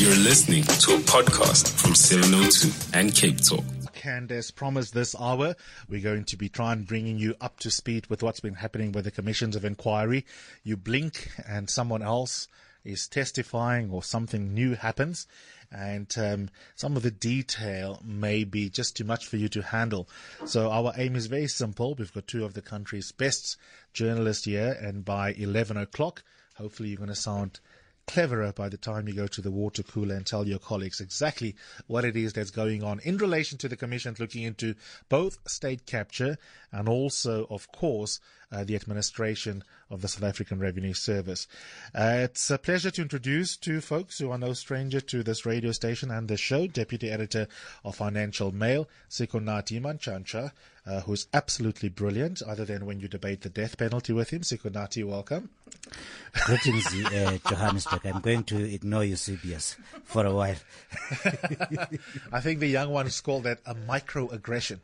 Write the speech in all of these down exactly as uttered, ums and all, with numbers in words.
You're listening to a podcast from seven oh two and Cape Talk. And as promised this hour, we're going to be trying bringing you up to speed with what's been happening with the commissions of inquiry. You blink and someone else is testifying or something new happens, and um, some of the detail may be just too much for you to handle. So our aim is very simple. We've got two of the country's best journalists here, and by eleven o'clock, hopefully you're going to sound cleverer by the time you go to the water cooler and tell your colleagues exactly what it is that's going on in relation to the Commission looking into both state capture and also, of course, uh, the administration of the South African Revenue Service. Uh, it's a pleasure to introduce two folks who are no stranger to this radio station and the show. Deputy Editor of Financial Mail, Sikonathi Mantshantsha, uh, who's absolutely brilliant, other than when you debate the death penalty with him. Sikonathi, welcome. Greetings, uh, Johannesburg. I'm going to ignore you, C B S, for a while. I think the young ones call that a microaggression.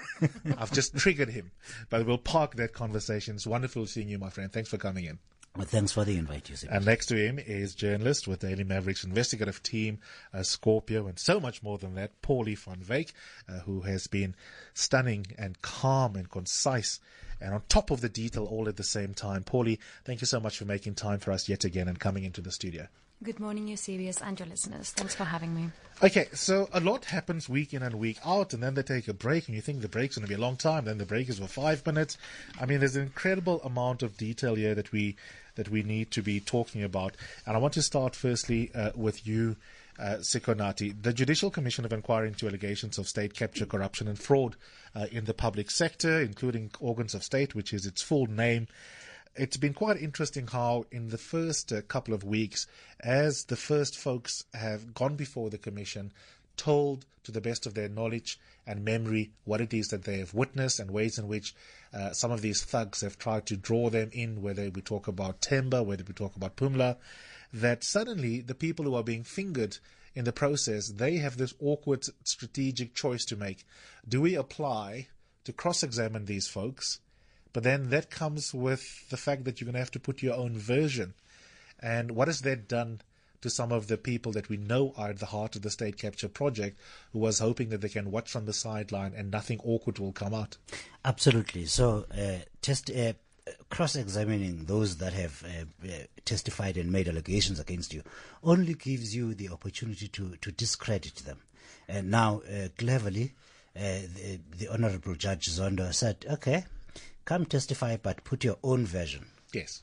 I've just triggered him. But we'll park that conversation. It's wonderful seeing you, my friend. Thanks for coming in. Well, thanks for the invite, you. And next to him is journalist with Daily Maverick's investigative team, uh, Scorpio, and so much more than that, Paulie van Wyk, uh, who has been stunning and calm and concise and on top of the detail all at the same time. Paulie, thank you so much for making time for us yet again and coming into the studio. Good morning, you C B S and your listeners. Thanks for having me. Okay, so a lot happens week in and week out, and then they take a break, and you think the break's going to be a long time. Then the break is for five minutes. I mean, there's an incredible amount of detail here that we that we need to be talking about. And I want to start firstly uh, with you, uh, Sikonathi. The Judicial Commission of Inquiry into allegations of state capture, corruption, and fraud uh, in the public sector, including organs of state, which is its full name. It's been quite interesting how in the first uh, couple of weeks, as the first folks have gone before the Commission, told to the best of their knowledge and memory what it is that they have witnessed and ways in which uh, some of these thugs have tried to draw them in, whether we talk about Themba, whether we talk about Phumla, that suddenly the people who are being fingered in the process, they have this awkward strategic choice to make. Do we apply to cross-examine these folks? But then that comes with the fact that you're going to have to put your own version. And what has that done to some of the people that we know are at the heart of the state capture project, who was hoping that they can watch from the sideline and nothing awkward will come out? Absolutely. So uh, test, uh, cross-examining those that have uh, uh, testified and made allegations against you only gives you the opportunity to, to discredit them. And now, uh, cleverly, uh, the, the Honorable Judge Zondo said, okay, come testify, but put your own version. Yes.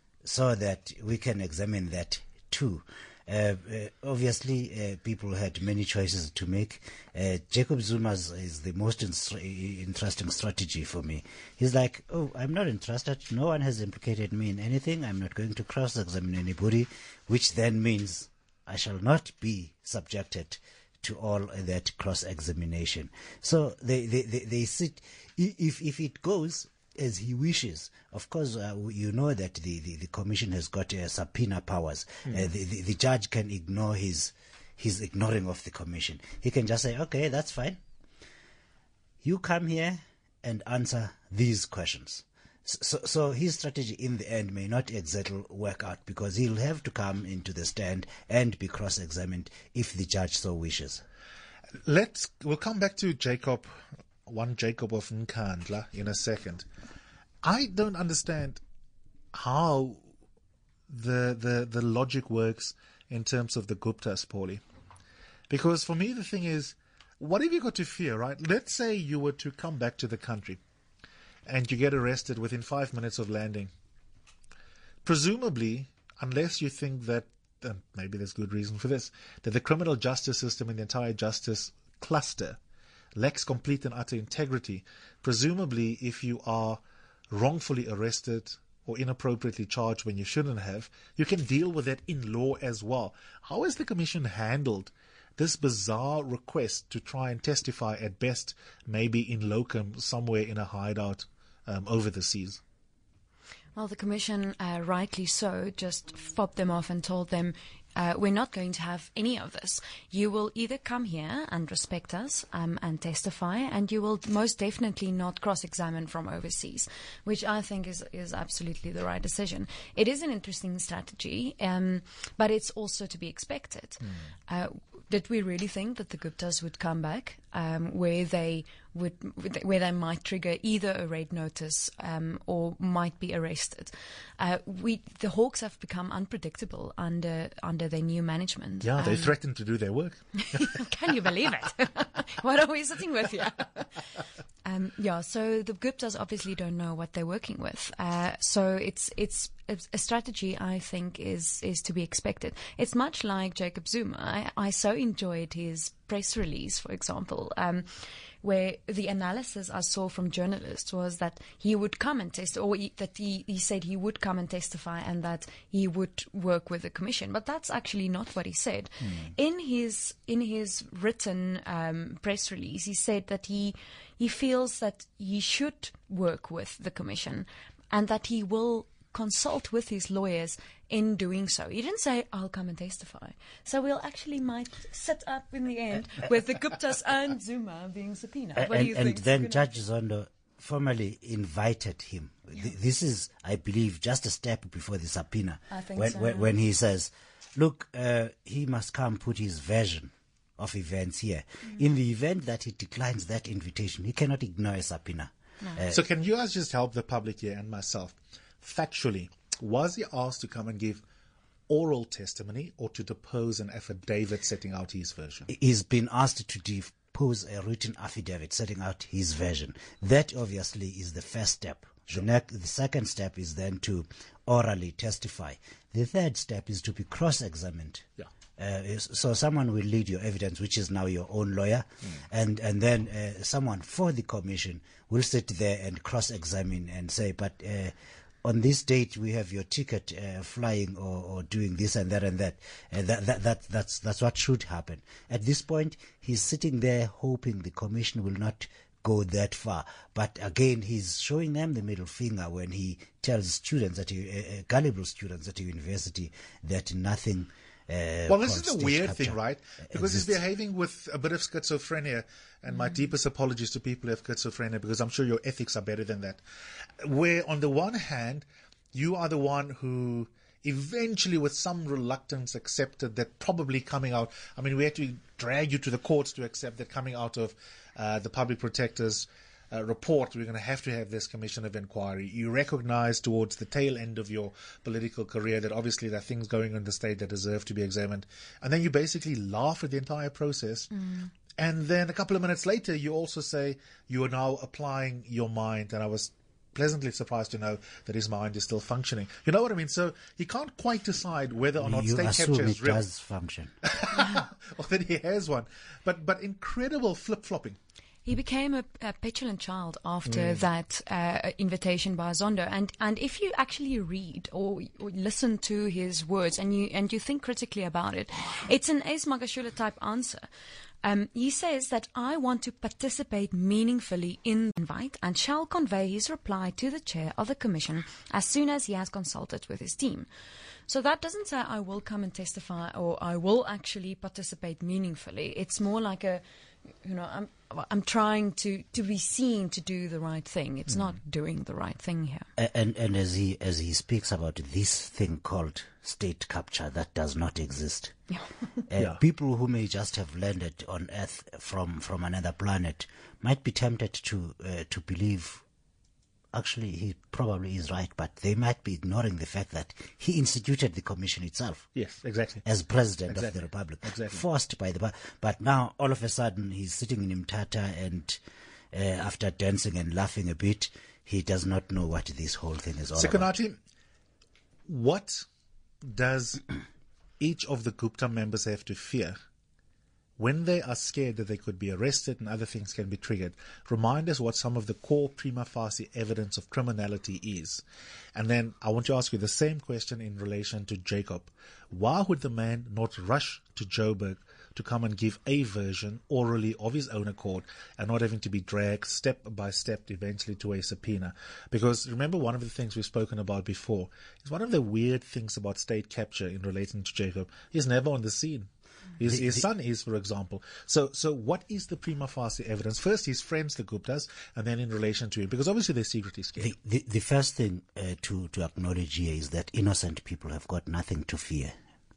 So that we can examine that too. Uh, uh, obviously, uh, people had many choices to make. Uh, Jacob Zuma's is the most in- interesting strategy for me. He's like, oh, I'm not interested. No one has implicated me in anything. I'm not going to cross-examine anybody, which then means I shall not be subjected to all that cross-examination. So they, they, they, they sit, if, if it goes as he wishes. Of course, uh, you know that the, the, the commission has got uh, subpoena powers. Mm. Uh, the, the, the judge can ignore his his ignoring of the commission. He can just say, okay, that's fine. You come here and answer these questions. So, so his strategy in the end may not exactly work out, because he'll have to come into the stand and be cross-examined if the judge so wishes. Let's, we'll come back to Jacob, one Jacob of Nkandla in a second. I don't understand how the the the logic works in terms of the Guptas, Paulie. Because for me, the thing is, what have you got to fear, right? Let's say you were to come back to the country and you get arrested within five minutes of landing. Presumably, unless you think that, and maybe there's good reason for this, that the criminal justice system and the entire justice cluster lacks complete and utter integrity. Presumably, if you are wrongfully arrested or inappropriately charged when you shouldn't have, you can deal with that in law as well. How has the Commission handled this bizarre request to try and testify at best, maybe in locum, somewhere in a hideout um, over the seas? Well, the Commission, uh, rightly so, just fobbed them off and told them, Uh, we're not going to have any of this. You will either come here and respect us um, and testify, and you will most definitely not cross-examine from overseas, which I think is, is absolutely the right decision. It is an interesting strategy, um, but it's also to be expected. Mm. Uh, did we really think that the Guptas would come back um, where they would, where they might trigger either a raid notice um, or might be arrested? Uh, we, the Hawks have become unpredictable under under their new management. Yeah, they um, threatened to do their work. Can you believe it? What are we sitting with here? Um, yeah, so the Guptas obviously don't know what they're working with. Uh, so it's it's a strategy I think is is to be expected. It's much like Jacob Zuma. I, I so enjoyed his press release, for example, um, where the analysis I saw from journalists was that he would come and test, or he, that he, he said he would come and testify and that he would work with the commission. But that's actually not what he said. Mm. In his in his written um, press release, he said that he he feels that he should work with the commission and that he will consult with his lawyers in doing so. He didn't say, I'll come and testify. So we'll actually might sit up in the end with the Guptas and Zuma being subpoenaed. What and, do you and think? then Judge Zondo formally invited him. Yeah. Th- this is, I believe, just a step before the subpoena. I think when, so. when, when he says, look, uh, he must come put his version of events here. Mm. In the event that he declines that invitation, he cannot ignore a subpoena. No. Uh, so can you guys just help the public here and myself? Factually, was he asked to come and give oral testimony or to depose an affidavit setting out his version? He's been asked to depose a written affidavit setting out his version. That obviously is the first step. Sure. The, ne- the second step is then to orally testify. The third step is to be cross-examined. Yeah. Uh, so someone will lead your evidence, which is now your own lawyer, mm. and and then uh, someone for the commission will sit there and cross-examine and say, but uh, on this date we have your ticket uh, flying or, or doing this and that and that. And that, that that that's that's what should happen. At this point, he's sitting there hoping the commission will not go that far. But again, he's showing them the middle finger when he tells students at uh, uh, gullible students at the university that nothing. Uh, well, this is the weird thing, right? Because exists. he's behaving with a bit of schizophrenia, and mm. my deepest apologies to people who have schizophrenia, because I'm sure your ethics are better than that. Where on the one hand, you are the one who eventually, with some reluctance, accepted that probably coming out, I mean, we had to drag you to the courts to accept that coming out of uh, the public protector's Uh, report, we're going to have to have this commission of inquiry. You recognize towards the tail end of your political career that obviously there are things going on in the state that deserve to be examined. And then you basically laugh at the entire process. Mm. And then a couple of minutes later, you also say you are now applying your mind. And I was pleasantly surprised to know that his mind is still functioning. You know what I mean? So he can't quite decide whether or not you state assume capture is it real. does function. Or that he has one. But, but incredible flip-flopping. He became a, a petulant child after mm. that uh, invitation by Zondo, and and if you actually read or, or listen to his words and you and you think critically about it, it's an Ace Magashule type answer. Um, he says that I want to participate meaningfully in the invite and shall convey his reply to the chair of the commission as soon as he has consulted with his team. So that doesn't say I will come and testify or I will actually participate meaningfully. It's more like a, you know, I'm I'm trying to, to be seen to do the right thing. It's mm. not doing the right thing here. And and as he as he speaks about this thing called state capture that does not exist, yeah. uh, yeah. people who may just have landed on Earth from, from another planet might be tempted to uh, to believe. Actually, he probably is right, but they might be ignoring the fact that he instituted the commission itself. Yes, exactly. As president exactly. of the republic. Exactly. Forced by the... But now, all of a sudden, he's sitting in Mthatha and uh, after dancing and laughing a bit, he does not know what this whole thing is all Sekonati, about. What does each of the Gupta members have to fear when they are scared that they could be arrested and other things can be triggered? Remind us what some of the core prima facie evidence of criminality is. And then I want to ask you the same question in relation to Jacob. Why would the man not rush to Joburg to come and give a version orally of his own accord and not having to be dragged step by step eventually to a subpoena. Because remember, one of the things we've spoken about before is one of the weird things about state capture in relating to Jacob. He's never on the scene. His, The- his the- son is, for example. So, so what is the prima facie evidence? First, his friends, the Guptas, and then in relation to him, because obviously they're secretly scared. The, the, the first thing uh, to, to acknowledge here is that innocent people have got nothing to fear.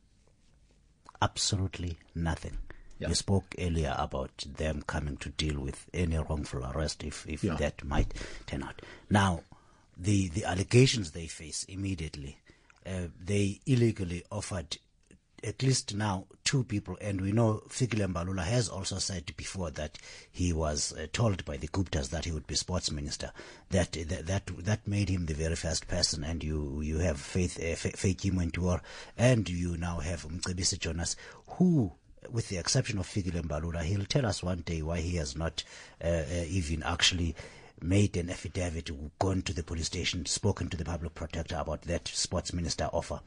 Absolutely nothing. Yeah. You spoke earlier about them coming to deal with any wrongful arrest if, if Yeah. that might turn out. Now, the, the allegations they face immediately, uh, they illegally offered at least now two people, and we know Fikile Mbalula has also said before that he was uh, told by the Guptas that he would be sports minister. That that that, that made him the very first person. And you you have Faith uh, Faith Mentor, and you now have Mcebisi Jonas, who, with the exception of Fikile Mbalula, he'll tell us one day why he has not uh, uh, even actually made an affidavit, gone to the police station, spoken to the public protector about that sports minister offer.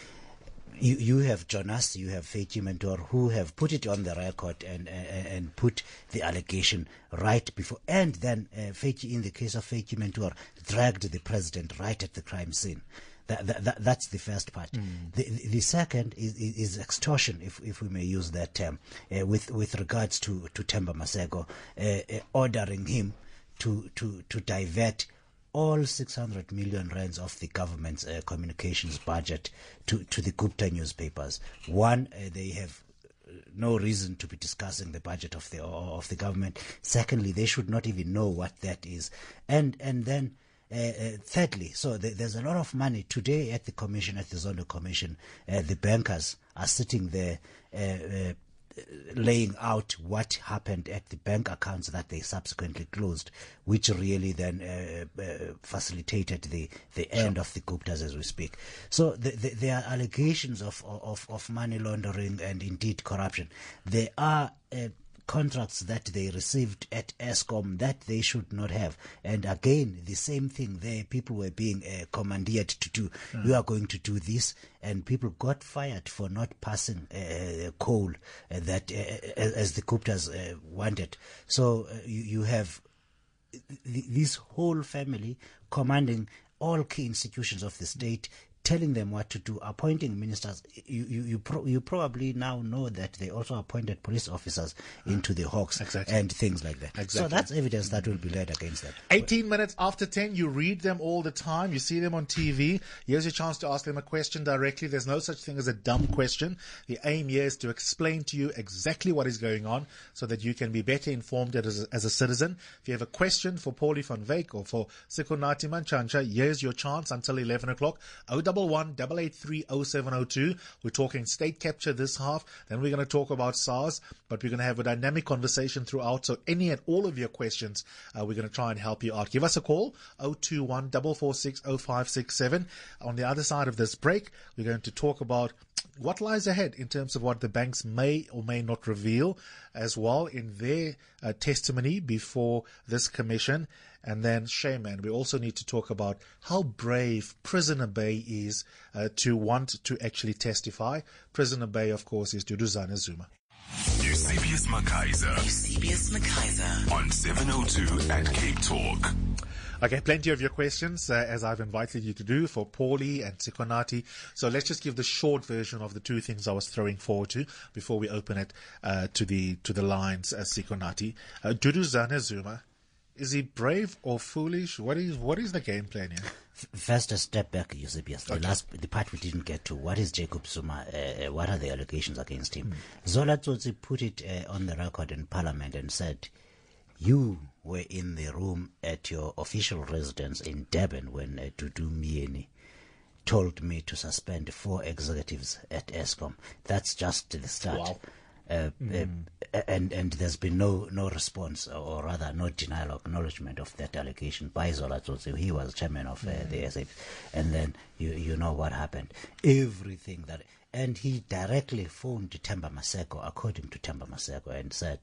You you have Jonas, you have Faith Mentor, who have put it on the record and and, and put the allegation right before, and then uh, Faith, in the case of Faith Mentor, dragged the president right at the crime scene. That, that, that that's the first part. Mm. The, the the second is, is, is extortion, if if we may use that term, uh, with with regards to to Themba Maseko, uh, uh, ordering him to to to divert all six hundred million rands of the government's uh, communications budget to, to the Gupta newspapers. One, uh, they have no reason to be discussing the budget of the of the government. Secondly, they should not even know what that is. And and then uh, uh, thirdly, so th- there's a lot of money today at the commission, at the Zondo Commission. Uh, the bankers are sitting there uh, uh, laying out what happened at the bank accounts that they subsequently closed, which really then uh, uh, facilitated the, the end of the Guptas as we speak. So the, the, there are allegations of, of, of money laundering and indeed corruption. There are uh, contracts that they received at Eskom that they should not have. And again, the same thing there. People were being uh, commandeered to do, mm. you are going to do this. And people got fired for not passing uh, coal uh, that, uh, as the Guptas uh, wanted. So uh, you, you have th- this whole family commanding all key institutions of the state, telling them what to do, appointing ministers. You you you, pro- you probably now know that they also appointed police officers into the Hawks exactly. and things like that. Exactly. So that's evidence that will be laid against that. eighteen minutes after ten, you read them all the time. You see them on T V. Here's your chance to ask them a question directly. There's no such thing as a dumb question. The aim here is to explain to you exactly what is going on so that you can be better informed as a, as a citizen. If you have a question for Paulie van Wyk or for Sikonathi Mantshantsha, here's your chance until eleven o'clock. oh one one, eight eight three, oh seven oh two. We're talking state capture this half. Then we're going to talk about SARS, but we're going to have a dynamic conversation throughout. So any and all of your questions, uh, we're going to try and help you out. Give us a call, oh two one, four four six, oh five six seven. On the other side of this break, we're going to talk about what lies ahead in terms of what the banks may or may not reveal as well in their uh, testimony before this commission. And then, Shayman, we also need to talk about how brave Prisoner Bay is uh, to want to actually testify. Prisoner Bay, of course, is Duduzane Zuma. Eusebius Makaiser. Eusebius Makaiser. On seven oh two at Cape Talk. Okay, plenty of your questions, uh, as I've invited you to do, for Paulie and Sikonathi. So let's just give the short version of the two things I was throwing forward to before we open it uh, to the to the lines, uh, Sikonathi. Uh, Duduzane Zuma, is he brave or foolish? What is what is the game plan here? First, a step back, Eusebius. The Okay. last, the part we didn't get to. What is Jacob Zuma? Uh, what are the allegations against him? Mm. Zola Tsotsi put it uh, on the record in Parliament and said, "You were in the room at your official residence in Durban when uh, Dudu Myeni told me to suspend four executives at Eskom." That's just the start. Wow. Uh, mm. uh, and and there's been no no response, or rather no denial or acknowledgement of that allegation by Zola Tsotsi. He was chairman of uh, mm. the S A F, and then you you know what happened. Everything that, and he directly phoned Themba Maseko, according to Themba Maseko, and said,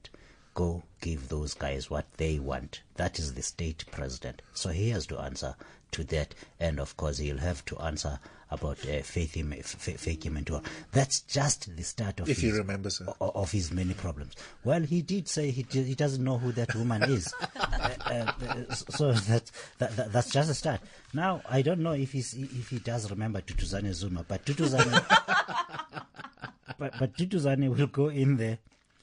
go give those guys what they want. That is the state president. So he has to answer to that. And of course, he'll have to answer about uh, Faith Mentor. That's just the start of if his, he remembers her. of, of his many problems. Well, he did say he d- he doesn't know who that woman is. uh, uh, so that, that, that that's just a start. Now, I don't know if he's, if he does remember Tutuzane Zuma, but Tutuzane, but, but Tutuzane will go in there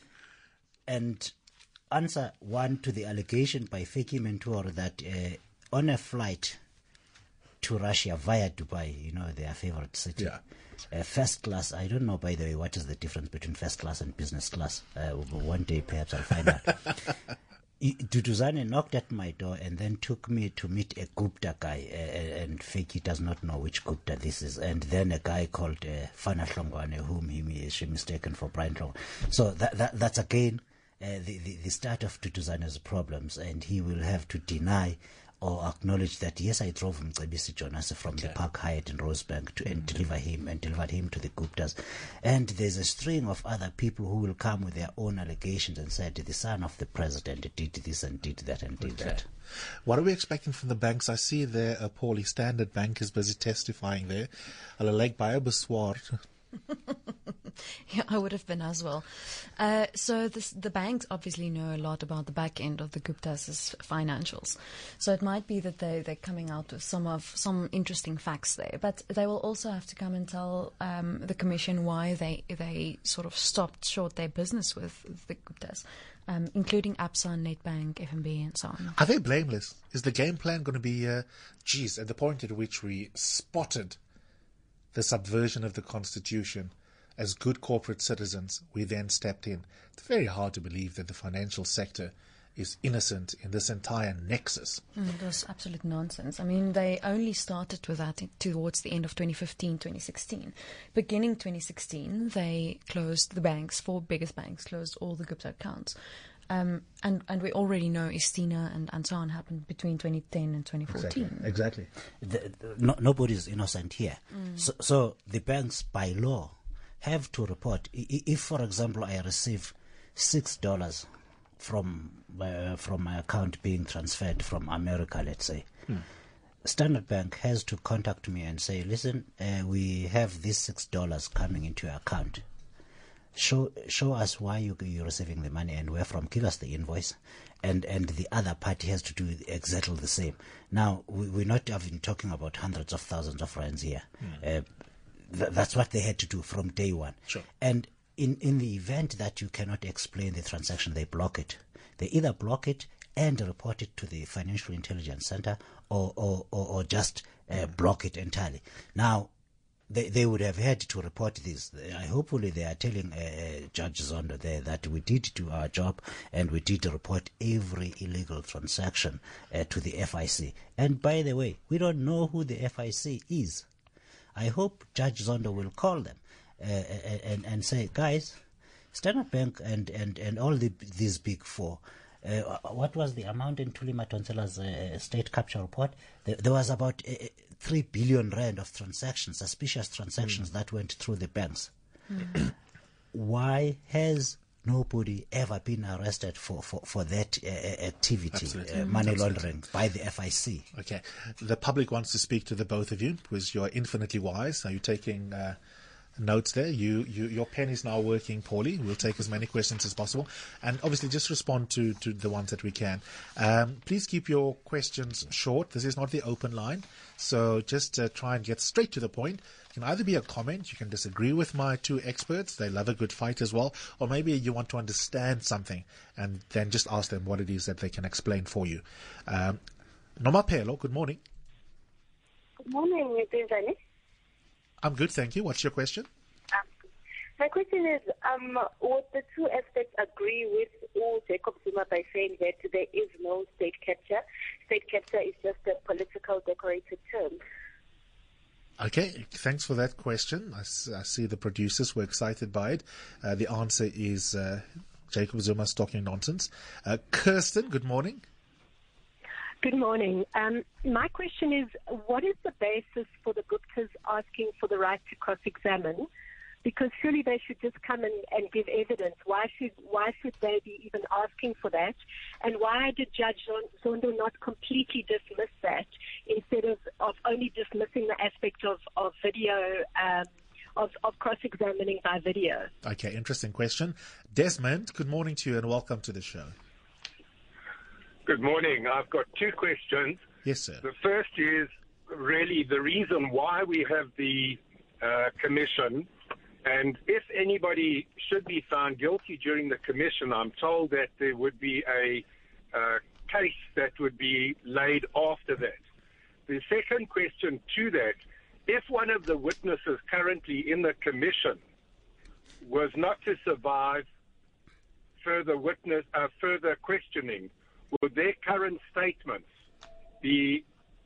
and answer one to the allegation by Feki Mentor that uh, on a flight to Russia via Dubai, you know, their favorite city. Yeah. Uh, first class, I don't know, by the way, what is the difference between first class and business class. Uh, one day, perhaps I'll find out. Tutuzane knocked at my door and then took me to meet a Gupta guy, uh, and Feki does not know which Gupta this is. And then a guy called uh, Fana Hlongwane, whom he is mistaken for Brian Hlongwane. So that, that that's again uh, the, the, the start of Tutuzane's problems, and he will have to deny or acknowledge that, yes, I drove Mcebisi Jonas from okay. the Park Hyatt in Rosebank to mm-hmm. and deliver him and delivered him to the Guptas. And there's a string of other people who will come with their own allegations and said the son of the president did this and did that and did okay. that. What are we expecting from the banks? I see there, uh, Paulie, Standard Bank is busy testifying there. Hulle lyk baie beswaar. Yeah, I would have been as well. Uh, so this, the banks obviously know a lot about the back end of the Guptas' financials. So it might be that they, they're coming out with some of some interesting facts there. But they will also have to come and tell um, the Commission why they they sort of stopped short their business with, with the Guptas, um, including Absa, Nedbank, F N B, and so on. Are they blameless? Is the game plan going to be, uh, geez, at the point at which we spotted the subversion of the Constitution as good corporate citizens, we then stepped in? It's very hard to believe that the financial sector is innocent in this entire nexus. Mm, it was absolute nonsense. I mean, they only started with that towards the end of twenty fifteen, twenty sixteen. Beginning twenty sixteen, they closed the banks, four biggest banks, closed all the Gupta accounts. Um, and, and we already know Istina and, and so on happened between twenty ten and twenty fourteen. Exactly. exactly. The, the, no, nobody is innocent here. Mm. So, so the banks, by law, have to report. If, for example, I receive six dollars from uh, from my account being transferred from America, let's say, hmm. Standard Bank has to contact me and say, listen, uh, we have this six dollars coming into your account. Show show us why you, you're receiving the money and where from. Give us the invoice. And, and the other party has to do exactly the same. Now, we, we're not even talking about hundreds of thousands of rands here. Hmm. Uh, th- that's what they had to do from day one. Sure. And in, in the event that you cannot explain the transaction, they block it. They either block it and report it to the Financial Intelligence Center or, or, or, or just uh, block it entirely. Now, They they would have had to report this. I hopefully they are telling uh, Judge Zondo there that we did do our job and we did report every illegal transaction uh, to the F I C. And by the way, we don't know who the F I C is. I hope Judge Zondo will call them uh, and and say, guys, Standard Bank and and and all the these big four. Uh, what was the amount in Thuli Madonsela's uh, state capture report? There, there was about uh, three billion rand of transactions, suspicious transactions mm. that went through the banks. Mm. Why has nobody ever been arrested for, for, for that uh, activity, uh, money laundering, by the F I C? Okay. The public wants to speak to the both of you because you're infinitely wise. Are you taking uh, notes there? You, you, your pen is now working, Paulie. We'll take as many questions as possible. And obviously just respond to, to the ones that we can. Um, please keep your questions short. This is not the open line. So just uh, try and get straight to the point. It can either be a comment. You can disagree with my two experts. They love a good fight as well. Or maybe you want to understand something and then just ask them what it is that they can explain for you. Um, Nomaphelo, good morning. Good morning, Zane. I'm good, thank you. What's your question? Um, my question is, um, would the two aspects agree with all Jacob Zuma by saying that there is no state capture? State capture is just a political decorated term. Okay, thanks for that question. I, I see the producers were excited by it. Uh, the answer is uh, Jacob Zuma's talking nonsense. Uh, Kirsten, good morning. Good morning. Um, my question is, what is the basis for the Guptas asking for the right to cross-examine Because surely they should just come and, and give evidence. Why should why should they be even asking for that? And why did Judge Zondo not completely dismiss that instead of, of only dismissing the aspect of, of video, um, of, of cross-examining by video? Okay, interesting question. Desmond, good morning to you and welcome to the show. Good morning. I've got two questions. Yes, sir. The first is really the reason why we have the uh, commission, and if anybody should be found guilty during the commission, I'm told that there would be a uh, case that would be laid after that. The second question to that, if one of the witnesses currently in the commission was not to survive further witness, uh, further questioning, would their current statements be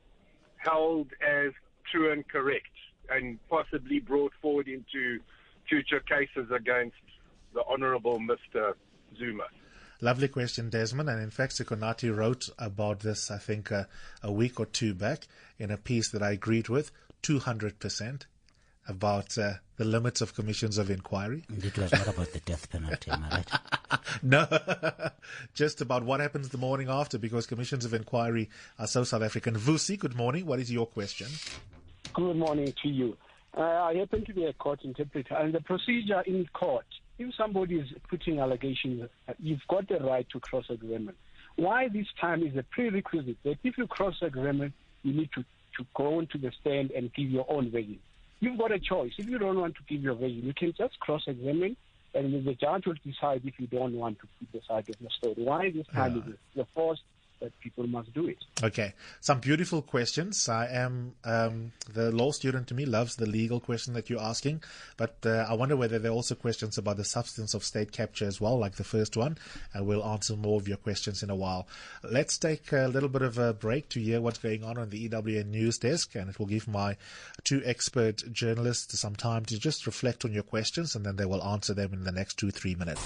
held as true and correct and possibly brought forward into future cases against the Honourable Mister Zuma? Lovely question, Desmond. And in fact, Sikonati wrote about this, I think, uh, a week or two back in a piece that I agreed with, two hundred percent, about uh, the limits of commissions of inquiry. And it was not about the death penalty, am I right? No, just about what happens the morning after, because commissions of inquiry are so South African. Vusi, good morning. What is your question? Good morning to you. Uh, I happen to be a court interpreter, and the procedure in court, if somebody is putting allegations, you've got the right to cross-examine. Why this time is a prerequisite that if you cross-examine, you need to, to go into the stand and give your own version. You've got a choice. If you don't want to give your version, you can just cross-examine, and the judge will decide if you don't want to keep the side of the story. Why this time Yeah. is the force that people must do it. Okay. Some beautiful questions. I am, um, the law student to me loves the legal question that you're asking, but uh, I wonder whether there are also questions about the substance of state capture as well, like the first one, and we'll answer more of your questions in a while. Let's take a little bit of a break to hear what's going on on the E W N News Desk, and it will give my two expert journalists some time to just reflect on your questions, and then they will answer them in the next two, three minutes.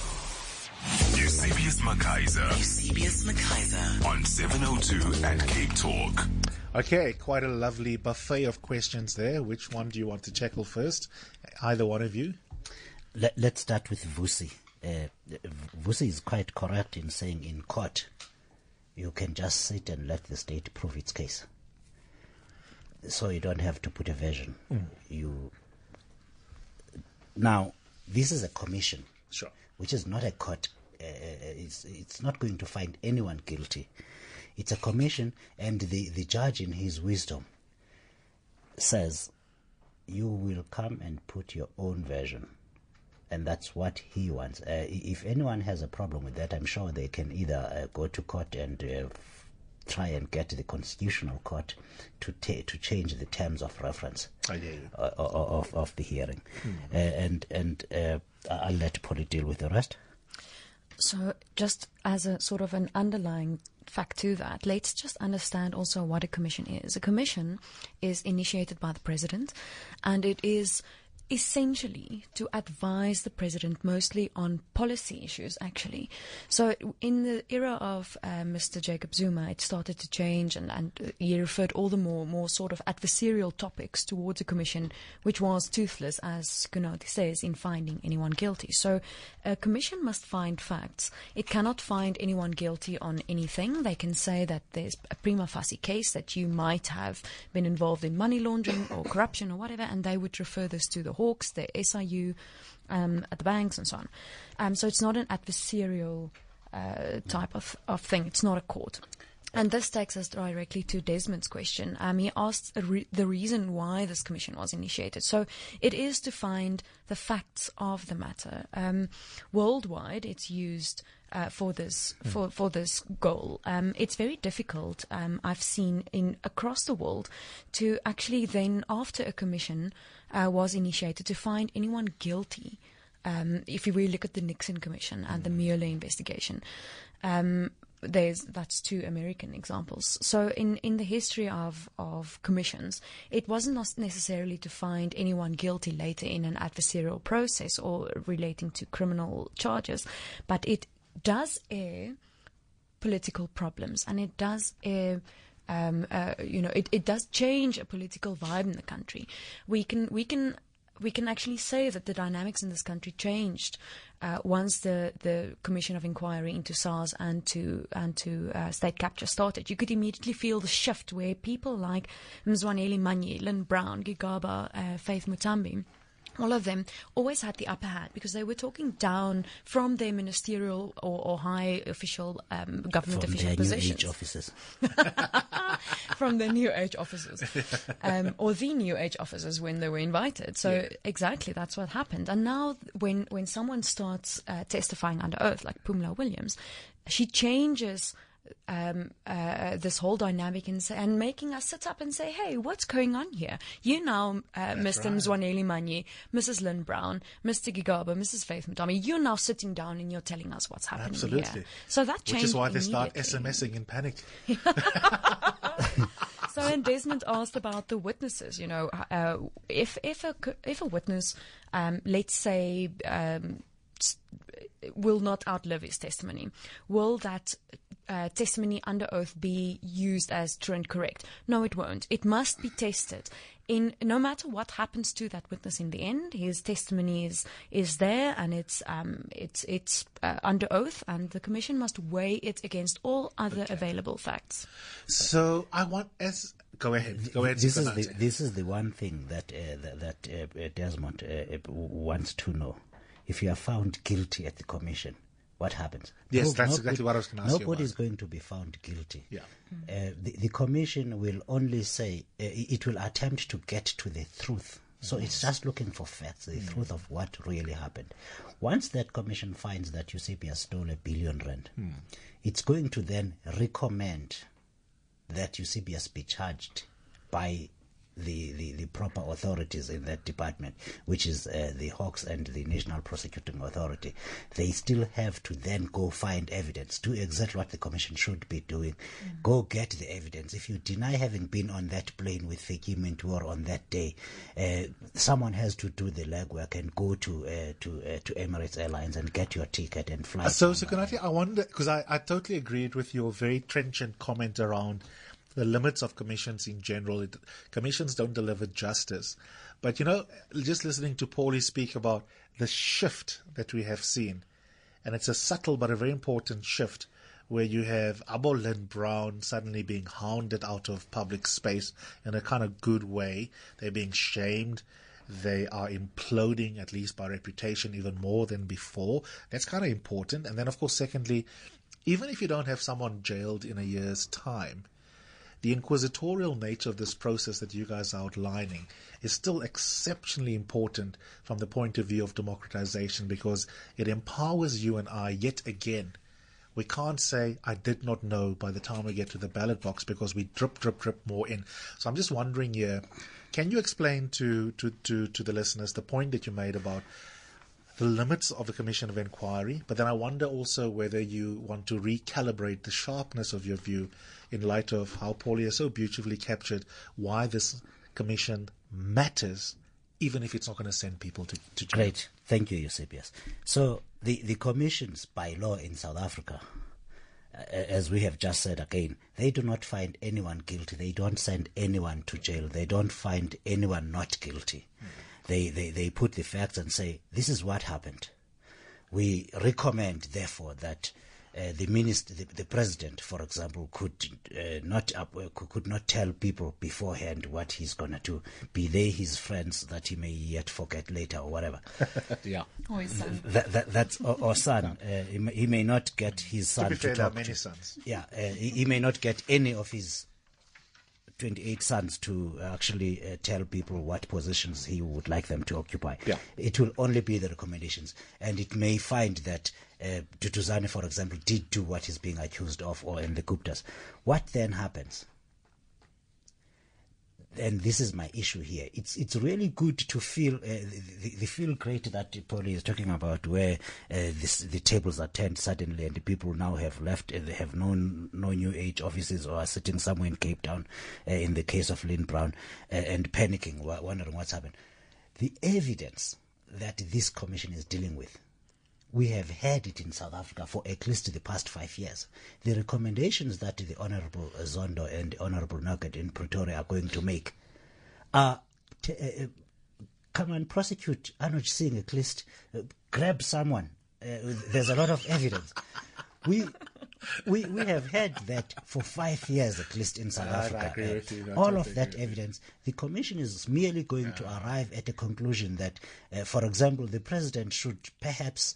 Eusebius Makaiser Eusebius Makaiser. on seven oh two and Cape Talk. Okay, quite a lovely buffet of questions there. Which one do you want to tackle first? Either one of you? Let, let's start with Vusi. Uh, Vusi is quite correct in saying in court, you can just sit and let the state prove its case. So you don't have to put a version. Mm. You Now, this is a commission. Sure. Which is not a court. Uh, it's, it's not going to find anyone guilty. It's a commission, and the, the judge in his wisdom says, you will come and put your own version. And that's what he wants. Uh, if anyone has a problem with that, I'm sure they can either uh, go to court and uh, try and get the constitutional court to ta- to change the terms of reference I hear you. Uh, of, of the hearing. Mm-hmm. Uh, and and uh, I'll let Polly deal with the rest. So just as a sort of an underlying fact to that, let's just understand also what a commission is. A commission is initiated by the president, and it is essentially to advise the president mostly on policy issues, actually. So in the era of uh, Mister Jacob Zuma, it started to change, and, and he referred all the more more sort of adversarial topics towards a commission, which was toothless, as Kunati says, in finding anyone guilty. So a commission must find facts. It cannot find anyone guilty on anything. They can say that there's a prima facie case that you might have been involved in money laundering or corruption or whatever, and they would refer this to the Hawks, the S I U, um, at the banks and so on. Um, so it's not an adversarial uh, type of, of thing. It's not a court. And this takes us directly to Desmond's question. Um, he asked a re- the reason why this commission was initiated. So it is to find the facts of the matter. Um, worldwide, it's used uh, for this mm. for for this goal. Um, it's very difficult. Um, I've seen in across the world to actually then, after a commission uh, was initiated, to find anyone guilty. Um, if you really look at the Nixon Commission and the Mueller investigation. Um, There's that's two American examples. So in, in the history of, of commissions, it wasn't necessarily to find anyone guilty later in an adversarial process or relating to criminal charges, but it does air political problems, and it does air um, uh, you know it, it does change a political vibe in the country. We can we can we can actually say that the dynamics in this country changed uh, once the, the Commission of Inquiry into SARS and to and to uh, state capture started. You could immediately feel the shift where people like Mzwaneli Manyi, Lynn Brown, Gigaba, uh, Faith Mutambi, all of them always had the upper hand because they were talking down from their ministerial or, or high official um, government from official their positions. New Age officers. From the New Age officers. Um, or the New Age officers when they were invited. So Yeah. exactly, that's what happened. And now when, when someone starts uh, testifying under oath, like Pumla Williams, she changes Um, uh, this whole dynamic and, and making us sit up and say, hey, what's going on here? You now, uh, Mister right. Mzwaneli Manyi, Missus Lynn Brown, Mister Gigaba, Missus Faith Mutami, you're now sitting down and you're telling us what's happening Absolutely. here. So that changed Which is why they start immediately. SMSing in panic. So, and Desmond asked about the witnesses. You know, uh, if if a if a witness, um, let's say, um, s- will not outlive his testimony, will that uh, testimony under oath be used as true and correct? No, it won't. It must be tested. In no matter what happens to that witness in the end, his testimony is is there and it's um it's it's uh, under oath, and the commission must weigh it against all other Okay. available facts. So I want as go ahead, go ahead. This is the Sifanate. this is the one thing that uh, that, that uh, Desmond uh, uh, wants to know. If you are found guilty at the commission, what happens? Yes, that's exactly what I was gonna ask you Nobody is about. going to be found guilty. Yeah. Uh, the, the commission will only say uh, it will attempt to get to the truth. So it's just looking for facts, the Mm. truth of what really happened. Once that commission finds that Eusebius stole a billion rand, Mm. it's going to then recommend that Eusebius be charged by the, the, the proper authorities in that department, which is uh, the Hawks and the National Prosecuting Authority. They still have to then go find evidence, do exactly what the commission should be doing. Mm. Go get the evidence. If you deny having been on that plane with Feki Mentor on that day, uh, someone has to do the legwork and go to uh, to uh, to Emirates Airlines and get your ticket and fly. Uh, So, somewhere. Sukanati, I wonder, because I, I totally agreed with your very trenchant comment around the limits of commissions in general. It, commissions don't deliver justice. But, you know, just listening to Paulie speak about the shift that we have seen, and it's a subtle but a very important shift where you have Abo Lynn Brown suddenly being hounded out of public space in a kind of good way. They're being shamed. They are imploding, at least by reputation, even more than before. That's kind of important. And then, of course, secondly, even if you don't have someone jailed in a year's time, the inquisitorial nature of this process that you guys are outlining is still exceptionally important from the point of view of democratization, because it empowers you and I yet again. We can't say, I did not know by the time we get to the ballot box, because we drip, drip, drip more in. So I'm just wondering here, can you explain to, to, to, to the listeners the point that you made about the limits of the Commission of Inquiry? But then I wonder also whether you want to recalibrate the sharpness of your view in light of how Paulie has so beautifully captured why this commission matters, even if it's not going to send people to, to jail. Great. Thank you, Eusebius. So the, the commissions by law in South Africa, uh, as we have just said again, they do not find anyone guilty. They don't send anyone to jail. They don't find anyone not guilty. Mm. They, they, they put the facts and say, this is what happened. We recommend, therefore, that uh, the minister, the, the president, for example, could uh, not uh, could not tell people beforehand what he's gonna do. Be they his friends that he may yet forget later or whatever. Yeah. Or his son. That, that, that's or, or son. Uh, he, may, he may not get his son To be to, fair, there are talk many to. sons. Yeah, uh, he, he may not get any of his twenty-eight sons to actually uh, tell people what positions he would like them to occupy. Yeah. It will only be the recommendations, and it may find that uh, Duduzane, for example, did do what he's being accused of, or in the Guptas. What then happens? And this is my issue here. It's it's really good to feel uh, the, the feel great that Paulie is talking about, where uh, this, the tables are turned suddenly and the people now have left. Uh, they have no no new age offices or are sitting somewhere in Cape Town, uh, in the case of Lynn Brown, uh, and panicking, wondering what's happened. The evidence that this commission is dealing with, we have had it in South Africa for at least the past five years. The recommendations that the Honorable Zondo and the Honorable Nugget in Pretoria are going to make are t- uh, come and prosecute Anuj Singh at least, uh, grab someone. Uh, there's a lot of evidence. We we we have had that for five years at least in South I Africa. agree with you. I All totally of that agree with evidence. The commission is merely going yeah. to arrive at a conclusion that, uh, for example, the president should perhaps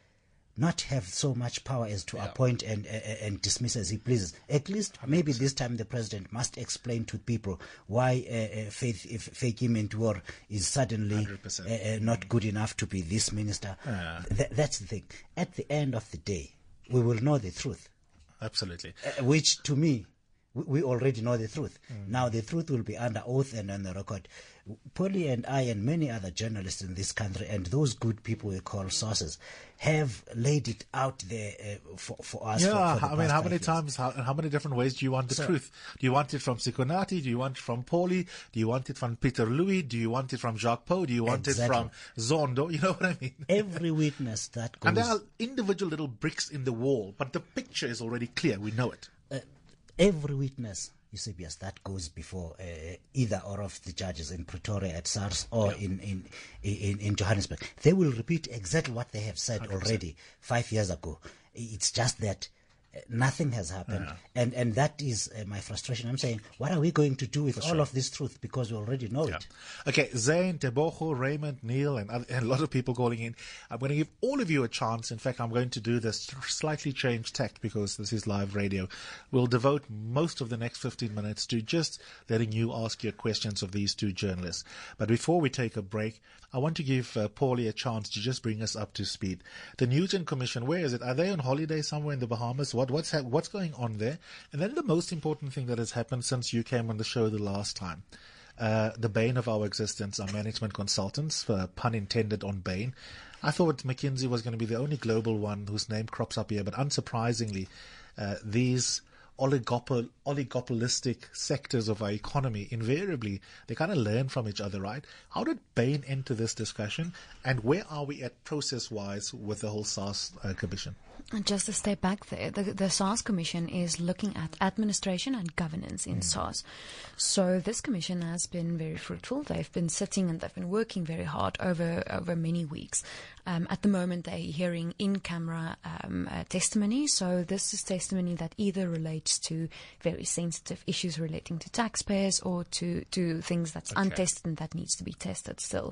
not have so much power as to yeah. appoint and uh, and dismiss as he pleases. At least one hundred percent. Maybe this time the president must explain to people why uh, uh, Faith if Feki Mentor is suddenly uh, uh, not good enough to be this minister. Yeah. Th- that's the thing. At the end of the day, we will know the truth. Absolutely. Uh, which to me, we, we already know the truth. Mm. Now the truth will be under oath and on the record. Polly and I and many other journalists in this country and those good people we call sources have laid it out there uh, for, for us. Yeah, for, for I mean, how many years. times, how, how many different ways do you want the so, truth? Do you want it from Sikonati? Do you want it from Paulie? Do you want it from Peter Louis? Do you want it from Jacques Pau? Do you want exactly. it from Zondo? You know what I mean? Every witness that goes... And there are individual little bricks in the wall, but the picture is already clear. We know it. Uh, every witness... Eusebius, that goes before uh, either or of the judges in Pretoria at SARS or yeah. in, in, in, in Johannesburg. They will repeat exactly what they have said one hundred percent. Already five years ago. It's just that uh, nothing has happened. Yeah. And, and that is uh, my frustration. I'm saying, what are we going to do with For all sure. Of this truth? Because we already know yeah. it. Okay, Zane, Tebogo, Raymond, Neil, and, other, and a lot of people calling in. I'm going to give all of you a chance. In fact, I'm going to do this slightly changed tact because this is live radio. We'll devote most of the next fifteen minutes to just letting you ask your questions of these two journalists. But before we take a break, I want to give uh, Paulie a chance to just bring us up to speed. The Newton Commission, where is it? Are they on holiday somewhere in the Bahamas? What, what's ha- what's going on there? And then the most important thing that has happened since you came on the show the last time. Uh, the bane of our existence are management consultants, uh, pun intended on bane. I thought McKinsey was going to be the only global one whose name crops up here, but unsurprisingly, uh, these oligopol- oligopolistic sectors of our economy, invariably, they kind of learn from each other, right? How did Bain enter this discussion, and where are we at process-wise with the whole SARS uh, commission? And just a step back there, the, the SARS Commission is looking at administration and governance in mm. SARS. So this commission has been very fruitful. They've been sitting and they've been working very hard over over many weeks. Um, at the moment, they're hearing in-camera um, uh, testimony. So this is testimony that either relates to very sensitive issues relating to taxpayers or to, to things that's okay. untested and that needs to be tested still.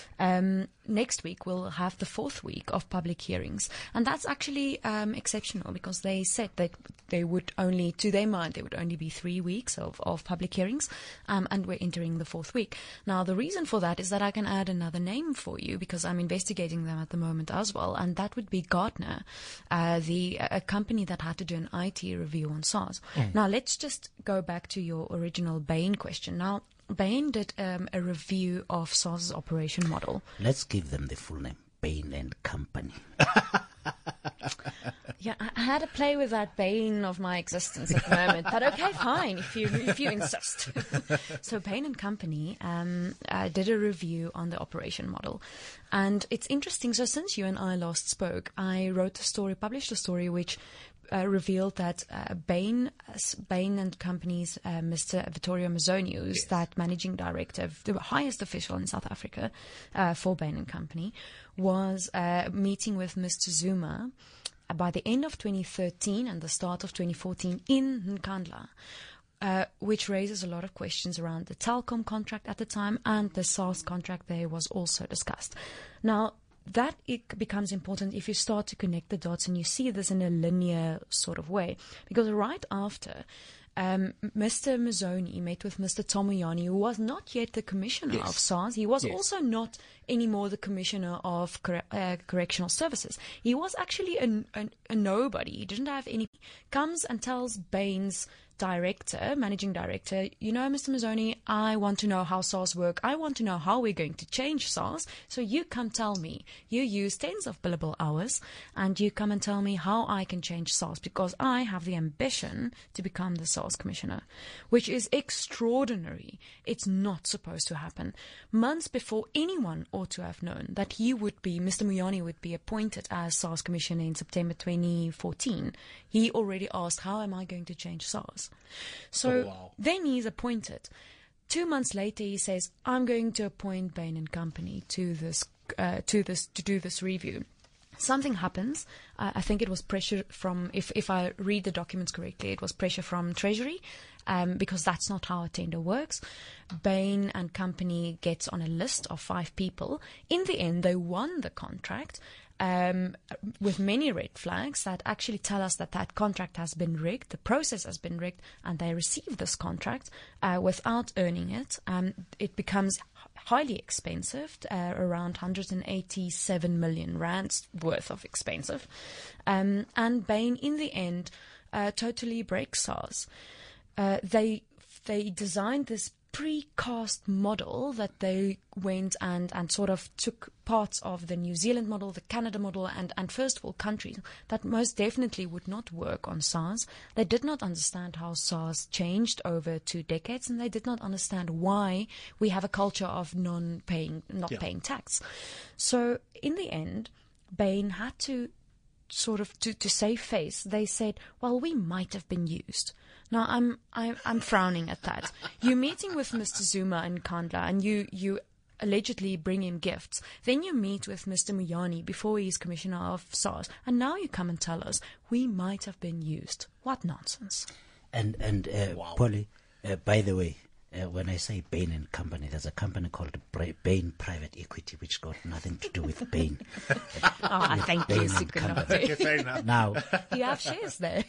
Um, next week, we'll have the fourth week of public hearings. And that's actually Um, exceptional because they said that they would only, to their mind, there would only be three weeks of, of public hearings, um, and we're entering the fourth week. Now, the reason for that is that I can add another name for you because I'm investigating them at the moment as well, and that would be Gartner, uh, the a company that had to do an I T review on SARS. Mm. Now, let's just go back to your original Bain question. Now, Bain did um, a review of SARS's operation model. Let's give them the full name, Bain and Company. Yeah, I had to play with that bane of my existence at the moment, but okay, fine, if you if you insist. So Bain and Company um, uh, did a review on the operation model, and it's interesting. So since you and I last spoke, I wrote a story, published a story which uh, revealed that uh, Bain, uh, Bain and Company's uh, Mister Vittorio Mazzoni, who's yes. that managing director, the highest official in South Africa uh, for Bain and Company, was uh, meeting with Mister Zuma by the end of twenty thirteen and the start of twenty fourteen in Nkandla, uh, which raises a lot of questions around the Telkom contract at the time, and the SARS contract there was also discussed. Now, that it becomes important if you start to connect the dots and you see this in a linear sort of way, because right after Um, Mister Mazzoni met with Mister Tomuyani, who was not yet the commissioner yes. of SARS. He was yes. also not anymore the commissioner of cor- uh, correctional services. He was actually a, a, a nobody. He didn't have any. Comes and tells Bain's director, managing director, you know, Mister Mazzoni, I want to know how SARS work. I want to know how we're going to change SARS. So you come tell me. You use tens of billable hours and you come and tell me how I can change SARS, because I have the ambition to become the SARS commissioner, which is extraordinary. It's not supposed to happen. Months before, anyone ought to have known that he would be, Mister Muyani would be appointed as SARS commissioner in September twenty fourteen. He already asked, how am I going to change SARS? So oh, wow. then he's appointed. two months later, he says, I'm going to appoint Bain and Company to this, uh, to this, to do this review. Something happens. Uh, I think it was pressure from, if, if I read the documents correctly, it was pressure from Treasury, um, because that's not how a tender works. Bain and Company gets on a list of five people. In the end, they won the contract, um, with many red flags that actually tell us that that contract has been rigged, the process has been rigged, and they receive this contract uh, without earning it. Um, it becomes highly expensive, uh, around one hundred eighty-seven million rands worth of expensive. Um, and Bain, in the end, uh, totally breaks SARS. Uh, they they designed this precast model that they went and, and sort of took parts of the New Zealand model, the Canada model, and, and first world countries that most definitely would not work on SARS. They did not understand how SARS changed over two decades, and they did not understand why we have a culture of non-paying, not Yeah. paying tax. So in the end, Bain had to sort of, to, to save face, they said, well, we might have been used. Now, I'm, I'm, I'm frowning at that. You're meeting with Mister Zuma in Kandla, and you, you allegedly bring him gifts. Then you meet with Mister Muyani before he's commissioner of SARS, and now you come and tell us we might have been used. What nonsense. And, and uh, Wow. Polly, uh, by the way, Uh, when I say Bain and Company, there's a company called Bra- Bain Private Equity, which got nothing to do with Bain. Ah, thank Bain you, and Sukunote. Okay, fair enough. Now, You have shares there.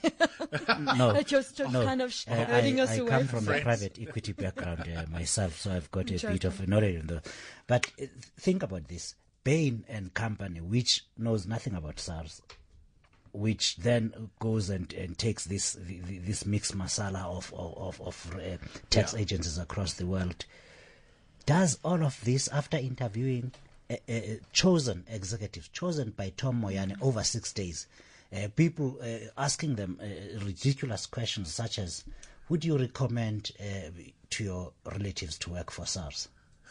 no, That you're still no. kind of Uh, herding I, us I away. come from Friends. a private equity background uh, myself, so I've got a Joking. bit of knowledge in the. But uh, think about this: Bain and Company, which knows nothing about SARS, which then goes and, and takes this the, the, this mixed masala of of, of uh, tax Yeah. agencies across the world, does all of this after interviewing uh, uh, chosen executives, chosen by Tom Moyane over six days, uh, people uh, asking them uh, ridiculous questions such as, would you recommend uh, to your relatives to work for SARS?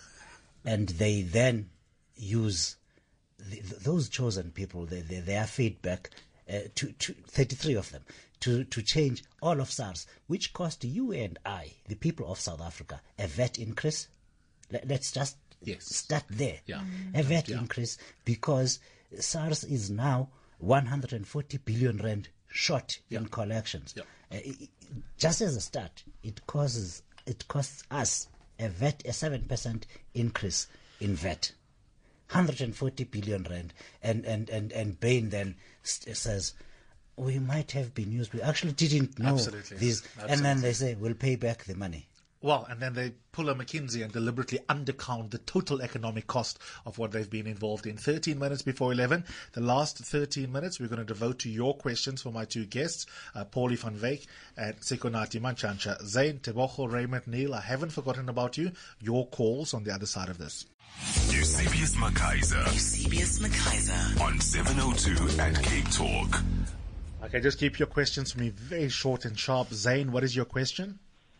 And they then use the, th- those chosen people, the, the, their feedback, uh, to, to thirty-three of them, to, to change all of SARS, which cost you and I, the people of South Africa, a V A T increase. Let, let's just Yes. start there. Yeah. A V A T Yeah. increase, because SARS is now one hundred forty billion rand short in Yeah. collections. Yeah. Uh, i- i- just as a start, it causes it costs us a V A T, a seven percent increase in V A T. one hundred forty billion rand, and and and and Bain then st- says, we might have been used. We actually didn't know Absolutely. this, and then they say we'll pay back the money. Well, and then they pull a McKinsey and deliberately undercount the total economic cost of what they've been involved in. thirteen minutes before eleven. The last thirteen minutes we're going to devote to your questions for my two guests, uh, Paulie van Wyk and Sekonati Manchansha. Zain, Tebogo, Raymond, Neil, I haven't forgotten about you. Your calls on the other side of this. Eusebius Makaiser Eusebius Makaiser. on seven oh two and Cape Talk. Okay, just keep your questions for me very short and sharp. Zain, what is your question?